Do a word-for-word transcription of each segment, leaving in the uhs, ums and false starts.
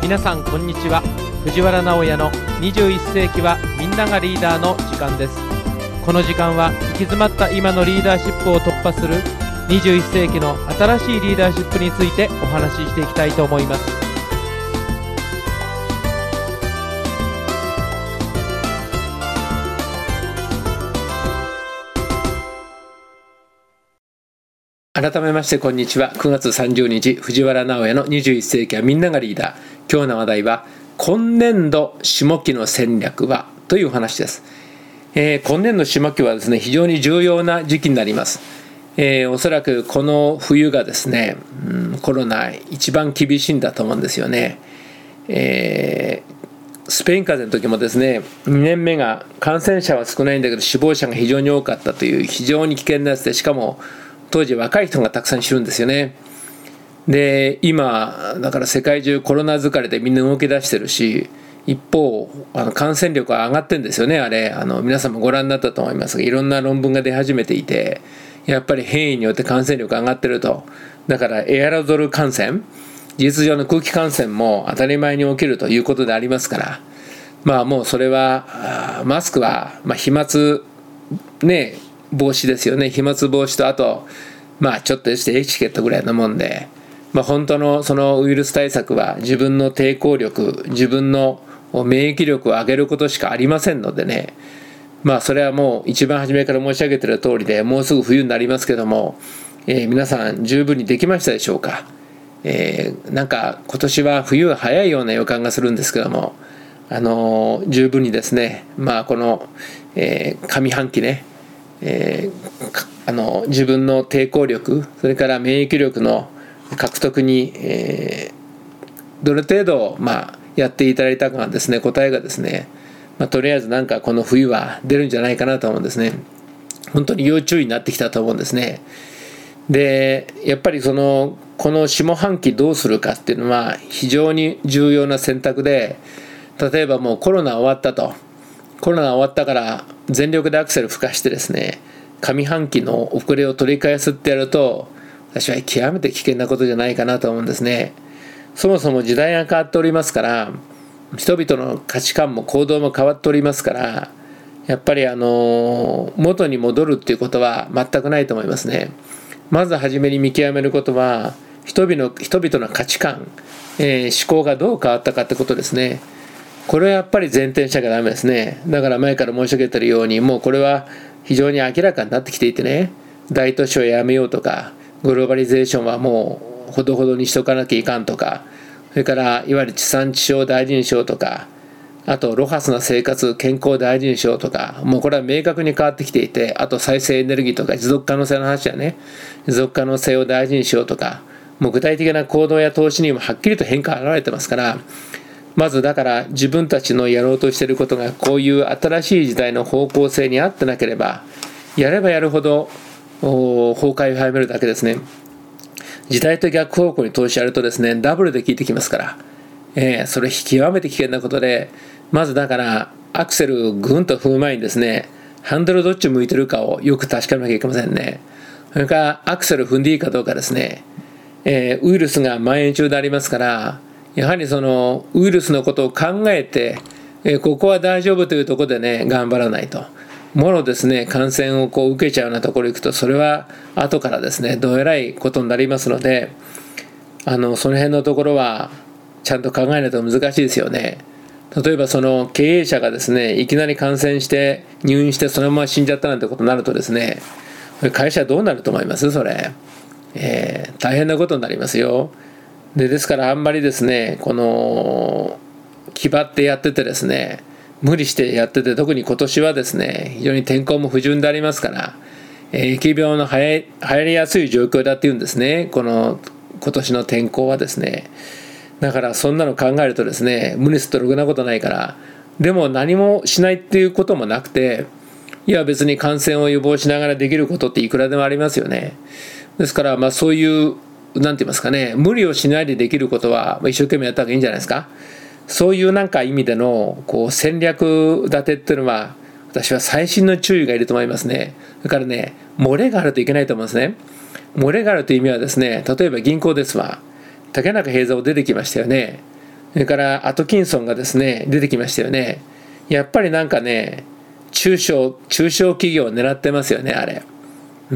皆さんこんにちは。藤原直哉のにじゅういっ世紀はみんながリーダーの時間です。この時間は行き詰まった今のリーダーシップを突破するにじゅういっ世紀の新しいリーダーシップについてお話ししていきたいと思います。改めましてこんにちは。くがつさんじゅうにち、藤原直哉のにじゅういっ世紀はみんながリーダー。今日の話題は今年度下期の戦略はという話です。えー、今年度下期はですね、非常に重要な時期になります。えー、おそらくこの冬がですね、うん、コロナ一番厳しいんだと思うんですよね。えー、スペイン風邪の時もですね、にねんめが感染者は少ないんだけど死亡者が非常に多かったという非常に危険なやつで、しかも当時若い人がたくさん知るんですよね。で今だから世界中コロナ疲れでみんな動き出してるし、一方あの感染力は上がってるんですよね。あれあの皆さんもご覧になったと思いますが、いろんな論文が出始めていて、やっぱり変異によって感染力が上がってると。だからエアロゾル感染、事実上の空気感染も当たり前に起きるということでありますから、まあもうそれはマスクは、まあ、飛沫ね防止ですよね。飛沫防止と、あとまあちょっとしてエチケットぐらいのもんで、まあ、本当のそのウイルス対策は自分の抵抗力、自分の免疫力を上げることしかありませんのでね。まあそれはもう一番初めから申し上げている通りで、もうすぐ冬になりますけども、えー、皆さん十分にできましたでしょうか。えー、なんか今年は冬が早いような予感がするんですけども、あのー、十分にですね、まあこの、えー、上半期ね、えー、あの自分の抵抗力、それから免疫力の獲得に、えー、どれ程度、まあ、やっていただいたかがですね、答えがですね、まあ、とりあえずなんかこの冬は出るんじゃないかなと思うんですね。本当に要注意になってきたと思うんですね。でやっぱりそのこの下半期どうするかっていうのは非常に重要な選択で、例えばもうコロナ終わったと、コロナ終わったから全力でアクセル吹かしてですね、上半期の遅れを取り返すってやると、私は極めて危険なことじゃないかなと思うんですね。そもそも時代が変わっておりますから、人々の価値観も行動も変わっておりますから、やっぱりあの元に戻るっていうことは全くないと思いますね。まず初めに見極めることは、人々の、人々の価値観、えー、思考がどう変わったかってことですね。これはやっぱり前提にしなきゃダメですね。だから前から申し上げているように、もうこれは非常に明らかになってきていてね、大都市をやめようとか、グローバリゼーションはもうほどほどにしとかなきゃいかんとか、それからいわゆる地産地消を大事にしようとか、あとロハスな生活、健康を大事にしようとか、もうこれは明確に変わってきていて、あと再生エネルギーとか持続可能性の話はね、持続可能性を大事にしようとか、もう具体的な行動や投資にもはっきりと変化が現れてますから、まずだから自分たちのやろうとしていることがこういう新しい時代の方向性に合ってなければ、やればやるほど崩壊を早めるだけですね。時代と逆方向に投資やるとですね、ダブルで効いてきますから、えー、それ極めて危険なことで、まずだからアクセルをぐんと踏む前にですね、ハンドルどっち向いてるかをよく確かめなきゃいけませんね。それからアクセル踏んでいいかどうかですね、えー、ウイルスが蔓延中でありますから、やはりそのウイルスのことを考えて、えー、ここは大丈夫というところでね、頑張らないと。もろですね、感染をこう受けちゃうようなところに行くと、それは後からですね、どえらいことになりますので、あのその辺のところはちゃんと考えないと難しいですよね。例えばその経営者がですね、いきなり感染して入院してそのまま死んじゃったなんてことになるとですね、会社はどうなると思います？それ、えー、大変なことになりますよ。でですからあんまりですね、この気張ってやっててですね、無理してやってて、特に今年はですね、非常に天候も不順でありますから、えー、疫病の流行りやすい状況だっていうんですね。この今年の天候はですね。だからそんなの考えるとですね、無理するとろくなことないから、でも何もしないっていうこともなくて、いや別に感染を予防しながらできることっていくらでもありますよね。ですからまあそういうなんて言いますかね、無理をしないでできることは一生懸命やった方がいいんじゃないですか。そういうなんか意味でのこう戦略立てっていうのは、私は細心の注意がいると思いますね。だからね、漏れがあるといけないと思うんですね。漏れがあるという意味はですね、例えば銀行ですわ。竹中平蔵出てきましたよね。 それからアトキンソンがですね出てきましたよね。やっぱりなんかね中小中小企業を狙ってますよねあれ。うん、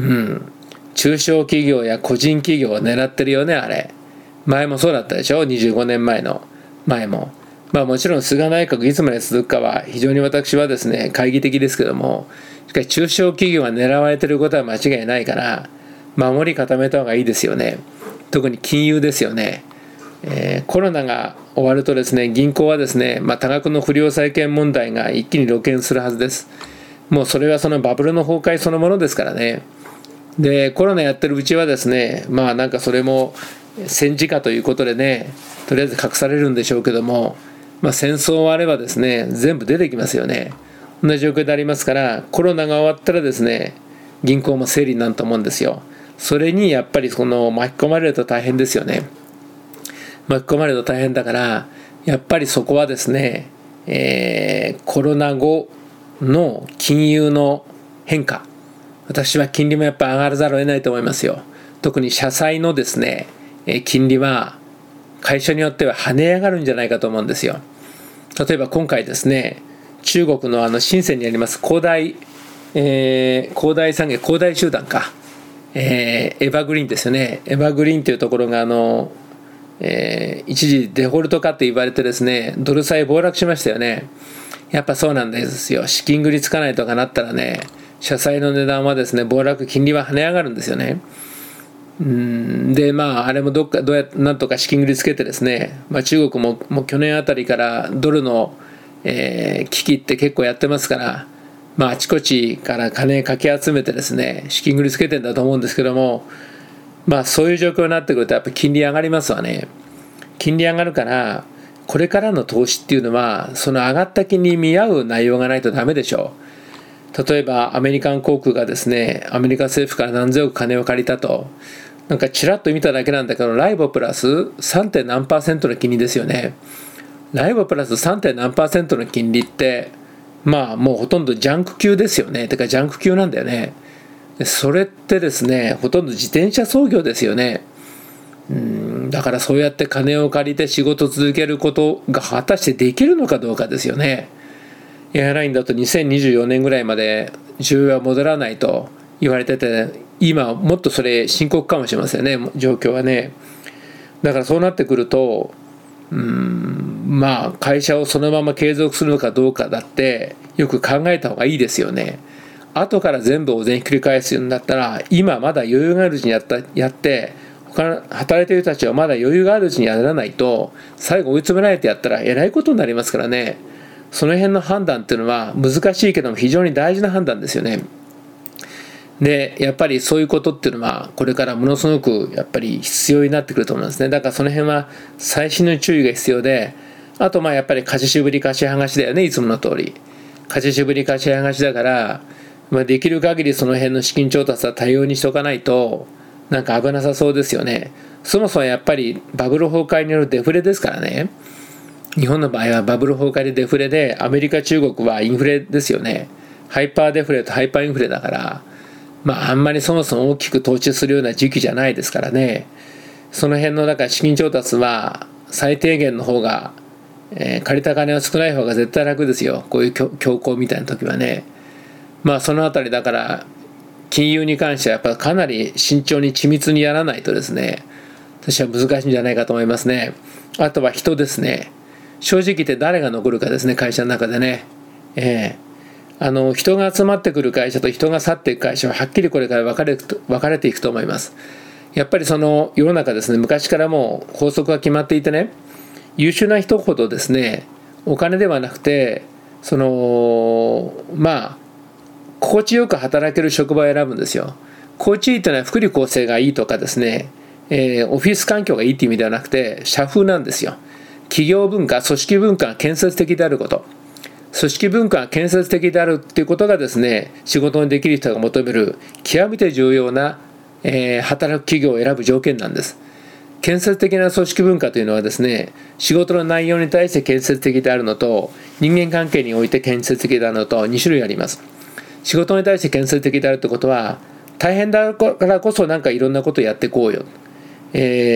中小企業や個人企業を狙ってるよねあれ。前もそうだったでしょ、にじゅうごねんまえの前も。まあもちろん菅内閣いつまで続くかは非常に私はですね懐疑的ですけども、しかし中小企業が狙われてることは間違いないから守り固めた方がいいですよね。特に金融ですよね。えー、コロナが終わるとですね銀行はですね、まあ、多額の不良債権問題が一気に露見するはずです。もうそれはそのバブルの崩壊そのものですからね。でコロナやってるうちはですねまあなんかそれも戦時下ということでねとりあえず隠されるんでしょうけども、まあ、戦争があればですね全部出てきますよね。同じ状況でありますからコロナが終わったらですね銀行も整理になると思うんですよ。それにやっぱりその巻き込まれると大変ですよね。巻き込まれると大変だからやっぱりそこはですね、えー、コロナ後の金融の変化、私は金利もやっぱ上がらざるを得ないと思いますよ。特に社債のですね金利は会社によっては跳ね上がるんじゃないかと思うんですよ。例えば今回ですね中国のあの深センにあります恒大、えー、恒大産業恒大集団か、えー、エバーグリーンですよね。エバーグリーンというところがあの、えー、一時デフォルト化って言われてですねドル債暴落しましたよね。やっぱそうなんですよ。資金繰りつかないとかなったらね社債の値段はですね暴落金利は跳ね上がるんですよね。うんでまああれもどっかどうやなんとか資金繰りつけてですね、まあ、中国ももう去年あたりからドルの、えー、危機って結構やってますから、まあ、あちこちから金かき集めてですね資金繰りつけてんだと思うんですけども、まあそういう状況になってくるとやっぱり金利上がりますわね。金利上がるからこれからの投資っていうのはその上がった金利に見合う内容がないとダメでしょう。例えばアメリカン航空がですねアメリカ政府から何千億金を借りたと、なんかちらっと見ただけなんだけどライボプラス さん. 点何パーセントの金利ですよね。ライボプラス さん. 点何パーセントの金利ってまあもうほとんどジャンク級ですよね。てかジャンク級なんだよね。それってですねほとんど自転車操業ですよね。うんだからそうやって金を借りて仕事を続けることが果たしてできるのかどうかですよね。エアラインだとにせんにじゅうよねんぐらいまで需要は戻らないと言われてて、今もっとそれ深刻かもしれませんね状況はね。だからそうなってくるとうーんまあ会社をそのまま継続するのかどうかだってよく考えた方がいいですよね。後から全部を全ひっくり返すんだったら今まだ余裕があるうちにやったやって他の働いている人たちはまだ余裕があるうちにやらないと最後追い詰められてやったらえらいことになりますからね。その辺の判断っていうのは難しいけども非常に大事な判断ですよね。でやっぱりそういうことっていうのはこれからものすごくやっぱり必要になってくると思いますね。だからその辺は細心の注意が必要で、あとまあやっぱり貸し渋り貸し剥がしだよね。いつもの通り貸し渋り貸し剥がしだから、まあ、できる限りその辺の資金調達は多様にしておかないとなんか危なさそうですよね。そもそもやっぱりバブル崩壊によるデフレですからね。日本の場合はバブル崩壊でデフレで、アメリカ中国はインフレですよね。ハイパーデフレとハイパーインフレだから、まああんまりそもそも大きく投資するような時期じゃないですからね。その辺のだから資金調達は最低限の方が、えー、借りた金は少ない方が絶対楽ですよ。こういう恐慌みたいな時はね。まあそのあたりだから金融に関してはやっぱかなり慎重に緻密にやらないとですね、私は難しいんじゃないかと思いますね。あとは人ですね。正直言って誰が残るかですね、会社の中でね。えー、あの人が集まってくる会社と人が去っていく会社ははっきりこれから分かれ分かれていくと思います。やっぱりその世の中ですね、昔からもう法則が決まっていてね、優秀な人ほどですね、お金ではなくてそのまあ心地よく働ける職場を選ぶんですよ。心地いいというのは福利厚生がいいとかですね、えー、オフィス環境がいいという意味ではなくて社風なんですよ。企業文化、組織文化が建設的であること、組織文化が建設的であるということがですね、仕事にできる人が求める極めて重要な、えー、働く企業を選ぶ条件なんです。建設的な組織文化というのはですね、仕事の内容に対して建設的であるのと、人間関係において建設的であるのとに種類あります。仕事に対して建設的であるということは、大変だからこそなんかいろんなことをやっていこうよ、えー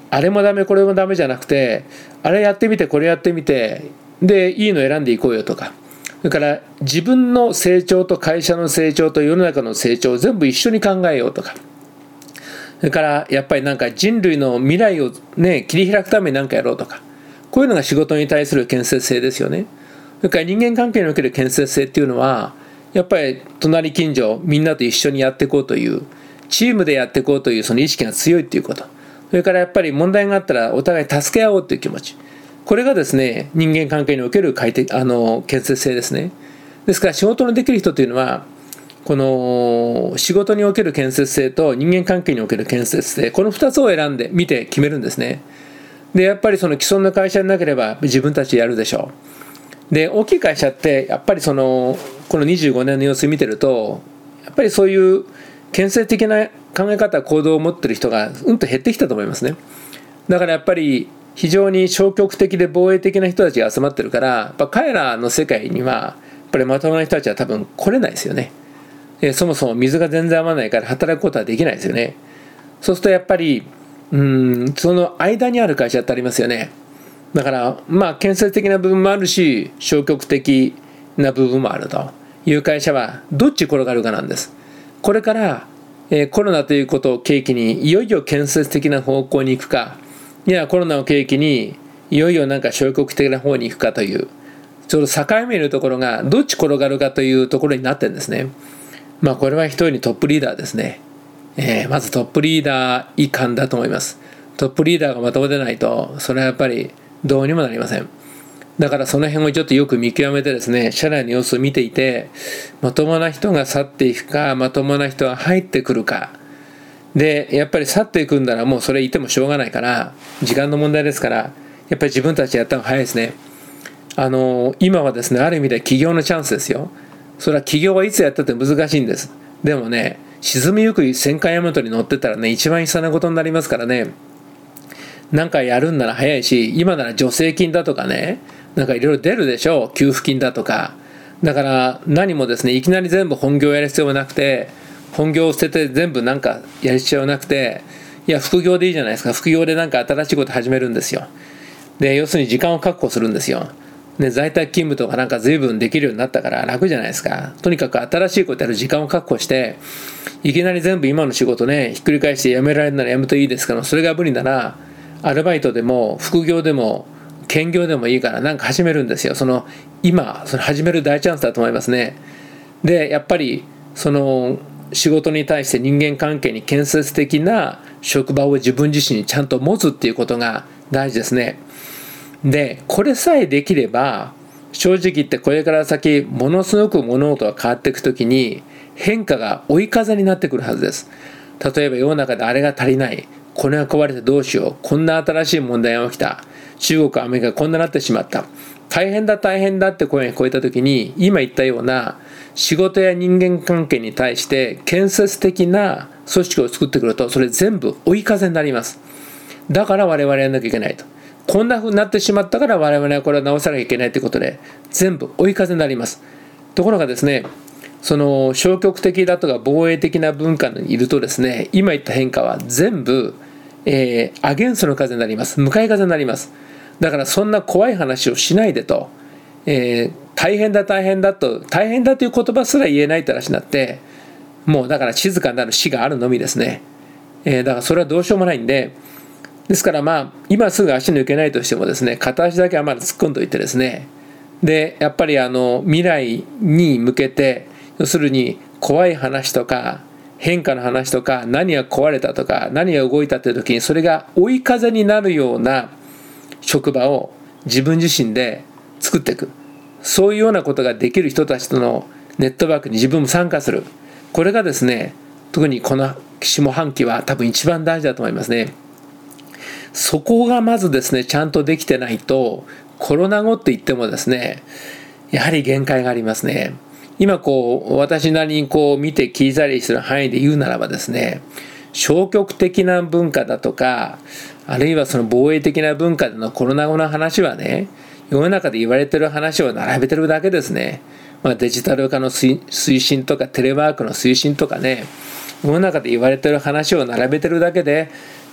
あれもダメこれもダメじゃなくて、あれやってみてこれやってみて、でいいの選んでいこうよとか、それから自分の成長と会社の成長と世の中の成長を全部一緒に考えようとか、それからやっぱりなんか人類の未来をね切り開くために何かやろうとか、こういうのが仕事に対する建設性ですよね。それから人間関係における建設性っていうのは、やっぱり隣近所みんなと一緒にやっていこうという、チームでやっていこうというその意識が強いっていうこと、それからやっぱり問題があったらお互い助け合おうという気持ち、これがですね人間関係における快適あの建設性ですね。ですから仕事のできる人というのは、この仕事における建設性と人間関係における建設性、このふたつを選んで見て決めるんですね。でやっぱりその既存の会社になければ自分たちでやるでしょう。で大きい会社ってやっぱりそのこのにじゅうごねんの様子見てると、やっぱりそういう建設的な考え方行動を持ってる人がうんと減ってきたと思いますね。だからやっぱり非常に消極的で防衛的な人たちが集まってるから、やっぱ彼らの世界にはやっぱりまともな人たちは多分来れないですよね。えそもそも水が全然合わないから働くことはできないですよね。そうするとやっぱりうーんその間にある会社ってありますよね。だからまあ建設的な部分もあるし、消極的な部分もあるという会社はどっち転がるかなんです。これから、えー、コロナということを契機にいよいよ建設的な方向に行くか、いやコロナを契機にいよいよなんか消極的な方に行くかという、ちょうど境目のところがどっち転がるかというところになってるんですね。まあこれは一人にトップリーダーですね。えー、まずトップリーダー以下だと思います。トップリーダーがまともでないと、それはやっぱりどうにもなりません。だからその辺をちょっとよく見極めてですね、社内の様子を見ていて、まともな人が去っていくか、まともな人が入ってくるかで、やっぱり去っていくんならもうそれいてもしょうがないから、時間の問題ですから、やっぱり自分たちでやった方が早いですね。あの今はですね、ある意味で起業のチャンスですよ。それは起業はいつやったって難しいんです。でもね、沈みゆく戦艦大和に乗ってたらね、一番悲惨なことになりますからね。なんかやるんなら早いし、今なら助成金だとかね、なんかいろいろ出るでしょう、給付金だとか。だから何もですね、いきなり全部本業やる必要はなくて、本業を捨てて全部なんかやる必要はなくて、いや副業でいいじゃないですか。副業でなんか新しいこと始めるんですよ。で要するに時間を確保するんですよ。で在宅勤務とかなんか随分できるようになったから楽じゃないですか。とにかく新しいことやる時間を確保して、いきなり全部今の仕事ねひっくり返して辞められるなら辞めるといいですけど、それが無理ならアルバイトでも副業でも兼業でもいいからなんか始めるんですよ。その今その始める大チャンスだと思いますね。でやっぱりその仕事に対して人間関係に建設的な職場を自分自身にちゃんと持つっていうことが大事ですね。でこれさえできれば正直言ってこれから先ものすごく物事が変わっていくときに変化が追い風になってくるはずです。例えば世の中であれが足りない、これが壊れてどうしよう、こんな新しい問題が起きた、中国アメリカがこんなになってしまった、大変だ大変だって声が聞こえたときに、今言ったような仕事や人間関係に対して建設的な組織を作ってくると、それ全部追い風になります。だから我々やらなきゃいけないと。こんな風になってしまったから我々はこれを直さなきゃいけないということで全部追い風になります。ところがですね、その消極的だとか防衛的な文化にいるとですね、今言った変化は全部、えー、アゲンストの風になります。向かい風になります。だからそんな怖い話をしないでと、えー、大変だ大変だと、大変だという言葉すら言えないって話になって、もうだから静かになる死があるのみですね。えー、だからそれはどうしようもないんで、ですからまあ今すぐ足抜けないとしてもですね、片足だけはまだ突っ込んどいてですね、でやっぱりあの未来に向けて、要するに怖い話とか変化の話とか何が壊れたとか何が動いたという時にそれが追い風になるような職場を自分自身で作っていく、そういうようなことができる人たちとのネットワークに自分も参加する、これがですね特にこの下半期は多分一番大事だと思いますね。そこがまずですねちゃんとできてないと、コロナ後って言ってもですねやはり限界がありますね。今こう私なりにこう見て聞いたりする範囲で言うならばですね、消極的な文化だとかあるいはその防衛的な文化でのコロナ後の話はね、世の中で言われてる話を並べてるだけですね。まあ、デジタル化の推進とかテレワークの推進とかね、世の中で言われてる話を並べてるだけで、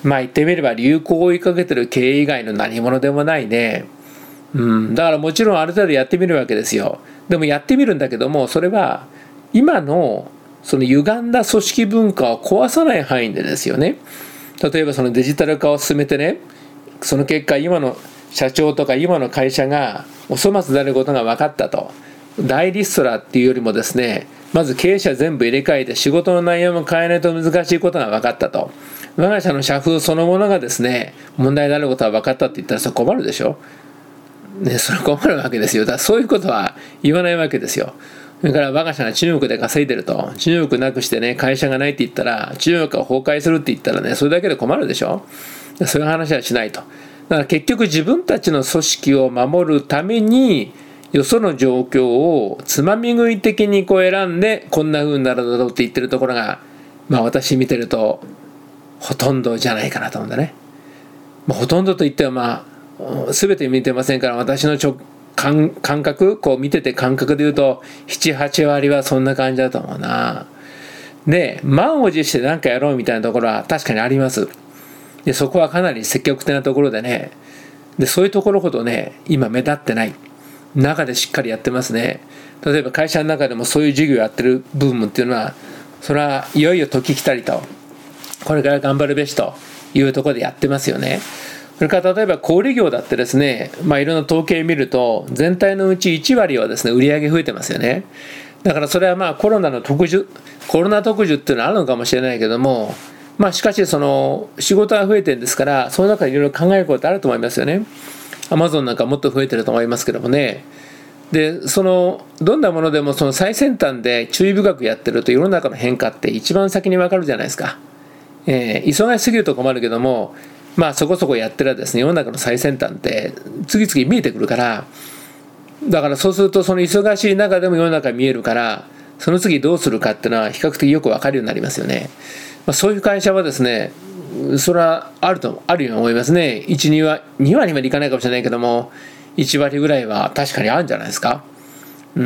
まあ言ってみれば流行を追いかけてる経営以外の何者でもないね。うん、だからもちろんある程度やってみるわけですよ。でもやってみるんだけども、それは今のその歪んだ組織文化を壊さない範囲でですよね。例えばそのデジタル化を進めてね、その結果今の社長とか今の会社がお粗末であることが分かったと。大リストラっていうよりもですね、まず経営者全部入れ替えて仕事の内容も変えないと難しいことが分かったと。我が社の社風そのものがですね、問題であることは分かったって言ったらそれ困るでしょ。ね、それ困るわけですよ。だからそういうことは言わないわけですよ。それから我が社が中国で稼いでると、中国なくしてね、会社がないって言ったら、中国が崩壊するって言ったらね、それだけで困るでしょ。そういう話はしないと。だから結局自分たちの組織を守るために、よその状況をつまみ食い的にこう選んで、こんな風になるだろうって言ってるところが、まあ私見てると、ほとんどじゃないかなと思うんだね。まあ、ほとんどと言ってはまあ、全て見てませんから、私の直感感覚、こう見てて感覚で言うと、なな、はち割はそんな感じだと思うな。で、満を持して何かやろうみたいなところは確かにあります。で、そこはかなり積極的なところでね、で、そういうところほどね、今目立ってない。中でしっかりやってますね。例えば会社の中でもそういう授業やってる部分っていうのは、それはいよいよ時来たりと、これから頑張るべしというところでやってますよね。それから例えば小売業だってですね、まあいろんな統計見ると全体のうちいち割はですね、売り上げ増えてますよね。だからそれはまあコロナの特需、コロナ特需っていうのはあるのかもしれないけども、まあしかしその仕事が増えてるんですから、その中でいろいろ考えることあると思いますよね。アマゾンなんかもっと増えてると思いますけどもね。で、そのどんなものでもその最先端で注意深くやってると世の中の変化って一番先に分かるじゃないですか。えー、忙しすぎると困るけども、まあそこそこやってらですね、世の中の最先端って次々見えてくるから、だからそうするとその忙しい中でも世の中見えるから、その次どうするかっていうのは比較的よく分かるようになりますよね。まあ、そういう会社はですね、それはあるとあるように思いますね。いち、に割、に割までいかないかもしれないけども、いち割ぐらいは確かにあるんじゃないですか。うん。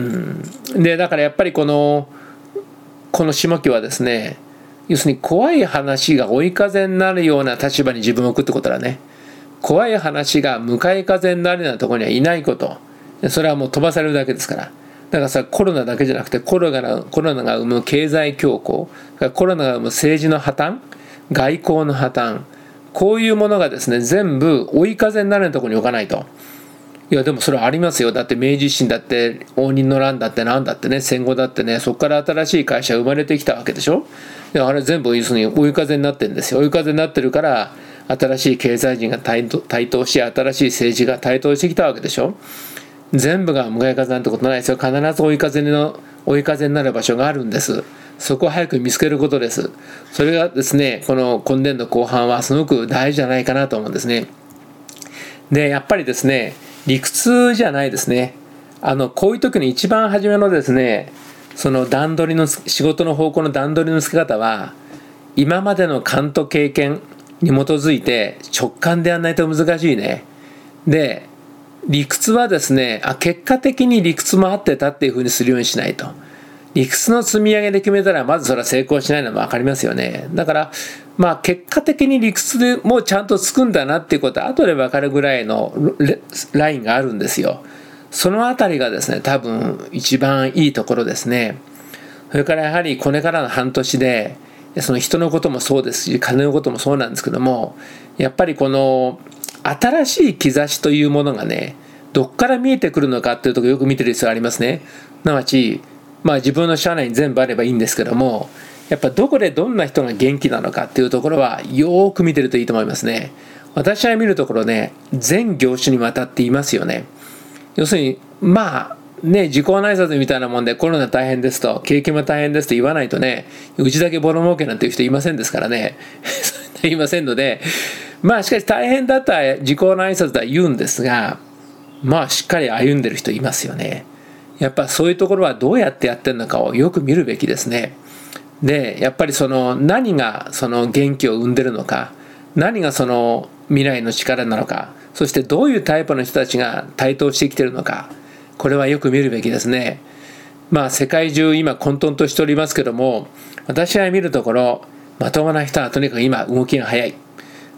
で、だからやっぱりこのこの下期はですね、要するに怖い話が追い風になるような立場に自分を置くってことだね。怖い話が向かい風になるようなところにはいないこと。それはもう飛ばされるだけですから。だからさ、コロナだけじゃなくてコロナ、コロナが生む経済恐慌、コロナが生む政治の破綻、外交の破綻、こういうものがですね、全部追い風になるようなところに置かないと。いやでもそれはありますよ。だって明治維新だって応仁の乱だってなんだってね、戦後だってね、そこから新しい会社が生まれてきたわけでしょ。いやあれ全部要するに追い風になってるんですよ。追い風になってるから新しい経済人が台頭し、新しい政治が台頭してきたわけでしょ。全部が向かい風なんてことないですよ。必ず追い風の追い風になる場所があるんです。そこを早く見つけることです。それがですね、この今年度後半はすごく大事じゃないかなと思うんですね。でやっぱりですね、理屈じゃないですね。あのこういう時の一番初めのですね、その段取りの仕事の方向の段取りのつけ方は、今までの勘と経験に基づいて直感でやらないと難しいね。で理屈はですね、あ結果的に理屈も合ってたっていうふうにするようにしないと。理屈の積み上げで決めたらまずそれは成功しないのも分かりますよね。だからまあ結果的に理屈でもうちゃんとつくんだなっていうことは後で分かるぐらいのラインがあるんですよ。そのあたりがですね、多分一番いいところですね。それからやはりこれからの半年でその人のこともそうですし、金のこともそうなんですけども、やっぱりこの新しい兆しというものがね、どっから見えてくるのかっていうところをよく見てる必要がありますね。すなわちまあ自分の社内に全部あればいいんですけども、やっぱどこでどんな人が元気なのかっていうところはよーく見てるといいと思いますね。私は見るところね、全業種にわたっていますよね。要するにまあね、時効内札みたいなもんでコロナ大変ですと、景気も大変ですと言わないとね、うちだけボロ儲けなんていう人いませんですからねいませんので、まあしかし大変だったら時効内札とは言うんですが、まあしっかり歩んでる人いますよね。やっぱそういうところはどうやってやってるのかをよく見るべきですね。でやっぱりその何がその元気を生んでるのか、何がその未来の力なのか、そしてどういうタイプの人たちが台頭してきてるのか、これはよく見るべきですね。まあ世界中今混沌としておりますけども、私は見るところまともな人はとにかく今動きが早い。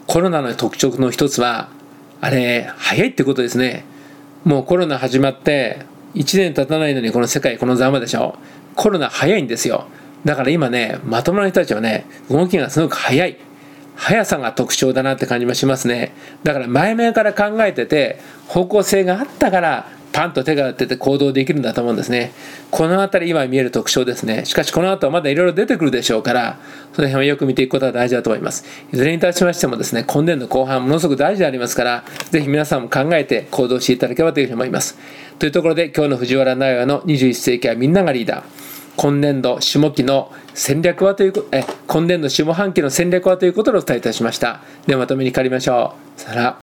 コロナの特徴の一つはあれ早いってことですね。もうコロナ始まっていちねん経たないのにこの世界このざまでしょ。コロナ早いんですよ。だから今ね、まともな人たちはね、動きがすごく早い。速さが特徴だなって感じもしますね。だから前々から考えてて、方向性があったからパンと手が打ってて行動できるんだと思うんですね。このあたり今見える特徴ですね。しかしこの後はまだいろいろ出てくるでしょうから、その辺をよく見ていくことが大事だと思います。いずれにいたしましてもですね、今年度後半ものすごく大事でありますから、ぜひ皆さんも考えて行動していただければというふうに思います。というところで今日の藤原直哉のにじゅういっ世紀はみんながリーダー。今年度下期の戦略はというえ今年度下半期の戦略はということをお伝えいたしました。ではまとめに変わりましょう。さよなら。